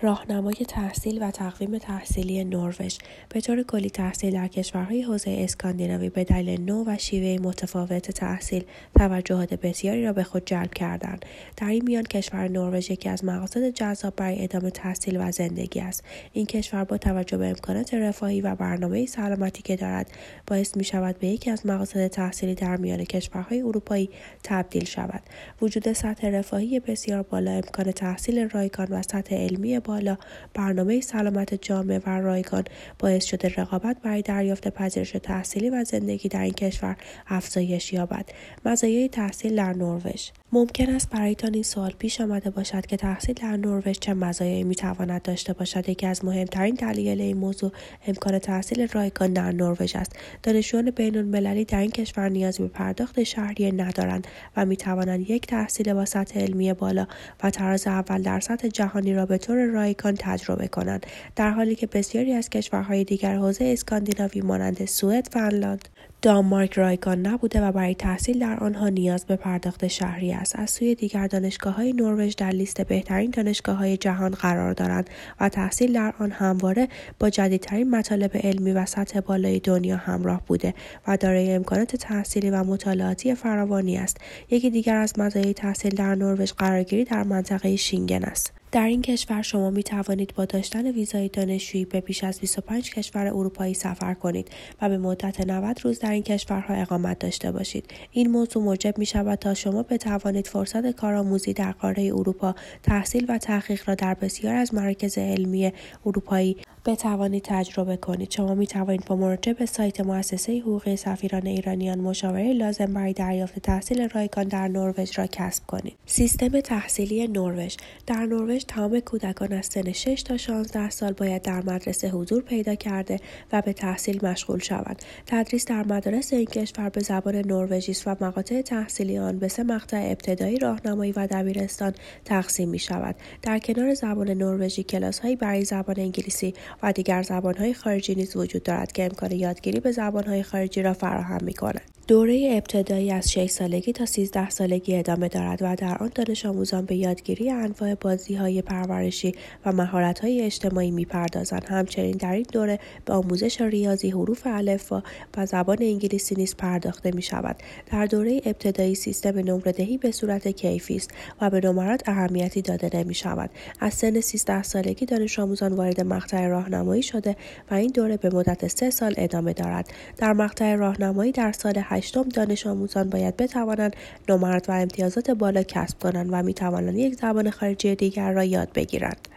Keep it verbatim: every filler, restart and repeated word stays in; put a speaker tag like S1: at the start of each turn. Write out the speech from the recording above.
S1: راهنمای تحصیل و تقویم تحصیلی نروژ. به طور کلی تحصیل در کشورهای حوزه اسکاندیناوی به دلیل نوع و شیوه متفاوت تحصیل توجهات بسیاری را به خود جلب کردند. در این میان کشور نروژ یکی از مقاصد جذاب برای ادامه تحصیل و زندگی است. این کشور با توجه به امکانات رفاهی و برنامه سلامتی که دارد، باعث می شود به یکی از مقاصد تحصیلی در میان کشورهای اروپایی تبدیل شود. وجود سطح رفاهی بسیار بالا، امکان تحصیل رایگان و سطح علمی بالا، برنامه سلامت جامع و رایگان باعث شده رقابت برای دریافت پذیرش تحصیلی و زندگی در این کشور افزایش یابد. مزایای تحصیل در نروژ. ممکن است برایتان این سوال پیش آمده باشد که تحصیل در نروژ چه مزایایی میتواند داشته باشد. یکی از مهمترین دلایل این موضوع امکان تحصیل رایگان در نروژ است. دانشجویان بین‌المللی در این کشور نیازی به پرداخت شهریه ندارند و میتوانند یک تحصیل با سطح علمی بالا و تراز اول در سطح جهانی را به طور رایگان تجربه کنند، در حالی که بسیاری از کشورهای دیگر حوزه اسکاندیناوی مانند سوئد، فنلاند، دانمارک رایگان نبوده و برای تحصیل در آنها نیاز به پرداخت شهریه است. از سوی دیگر دانشگاه‌های نروژ در لیست بهترین دانشگاه‌های جهان قرار دارند و تحصیل در آن همواره با جدیدترین مطالب علمی و سطح بالای دنیا همراه بوده و دارای امکانات تحصیلی و مطالعاتی فراوانی است. یکی دیگر از مزایای تحصیل در نروژ قرارگیری در منطقه شینگن است. در این کشور شما می توانید با داشتن ویزای دانشجویی به بیش از بیست و پنج کشور اروپایی سفر کنید و به مدت نود روز در این کشورها اقامت داشته باشید. این موضوع موجب می شود تا شما بتوانید فرصت کارآموزی در قاره اروپا، تحصیل و تحقیق را در بسیار از مراکز علمی اروپایی بتوانید تجربه کنید. شما می توانید با مراجعه به سایت مؤسسه حقوقی سفیران ایرانیان مشاوره لازم برای دریافت تحصیل رایگان در نروژ را کسب کنید. سیستم تحصیلی نروژ. در نروژ تمام کودکان از سن شش تا شانزده سال باید در مدرسه حضور پیدا کرده و به تحصیل مشغول شوند. تدریس در مدارس این کشور به زبان نروژی است و مقاطع تحصیلی آن به سه مقطع ابتدایی، راهنمایی و دبیرستان تقسیم می شود. در کنار زبان نروژی کلاس‌هایی برای زبان انگلیسی و دیگر زبان‌های خارجی نیز وجود دارد که امکان یادگیری به زبان‌های خارجی را فراهم می‌کند. دوره ابتدایی از شش سالگی تا سیزده سالگی ادامه دارد و در آن دانش آموزان به یادگیری انواع بازی‌های پرورشی و مهارت‌های اجتماعی می‌پردازند. همچنین در این دوره به آموزش ریاضی، حروف الفبا و زبان انگلیسی نیز پرداخته می‌شود. در دوره ابتدایی سیستم نمره‌دهی به صورت کیفی است و به نمرات اهمیتی داده نمی‌شود. از سن سیزده سالگی دانش آموزان وارد مقطع راهنمایی شده و این دوره به مدت سه سال ادامه دارد. در مقطع راهنمایی در سال هشتم دانش آموزان باید بتوانند نمرات و امتیازات بالا کسب کنند و می توانند یک زبان خارجی دیگر را یاد بگیرند.